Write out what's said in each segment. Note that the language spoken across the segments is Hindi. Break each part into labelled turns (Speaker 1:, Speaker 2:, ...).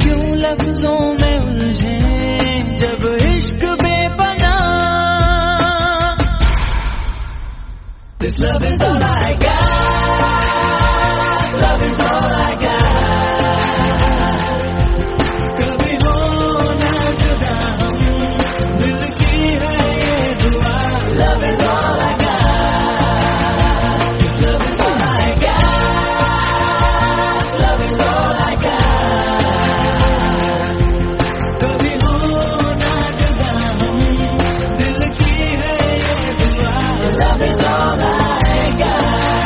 Speaker 1: क्यों लफ्जों में उलझे जब इश्क बेपना। This love is all I got, love is all I got. कभी हो ना जुदा हम, दिल की है ये दुआ। Love is all I got, this love is all I got, love is all I got. कभी हो ना जुदा हम, दिल की है ये दुआ। Love is all I got.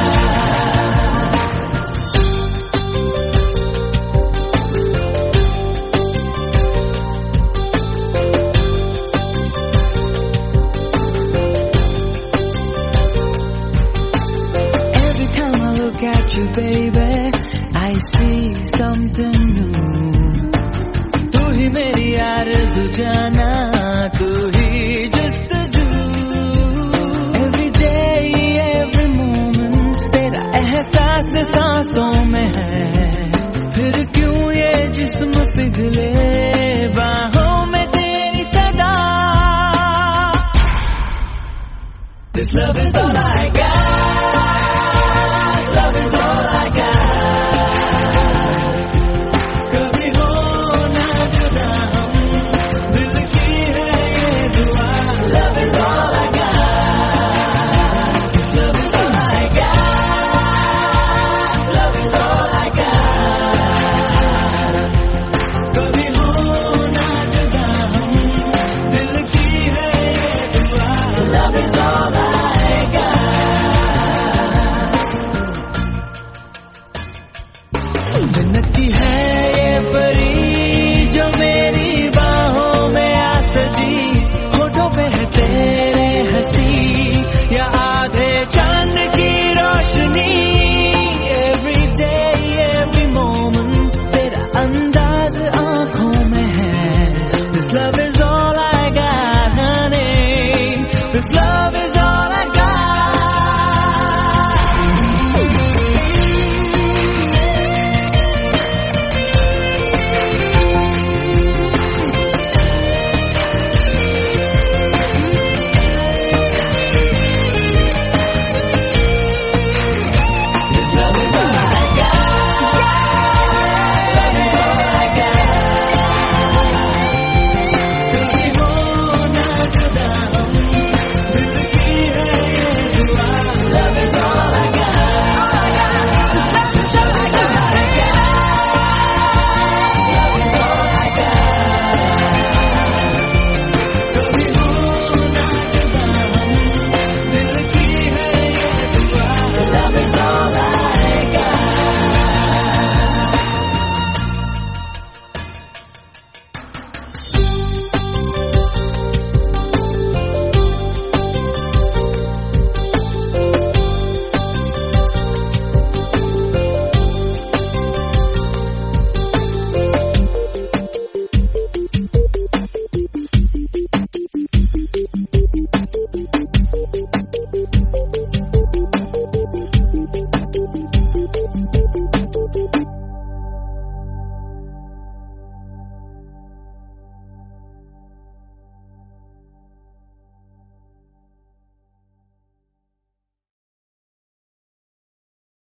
Speaker 1: Every time I look at you, baby, I see something new. तू ही मेरी आरज़ू जाना, तू ही जस्तजू। Every day, every moment, तेरा एहसास सांसों में है। फिर क्यों ये जिस्म पिघले बाहों में तेरी सदा। This love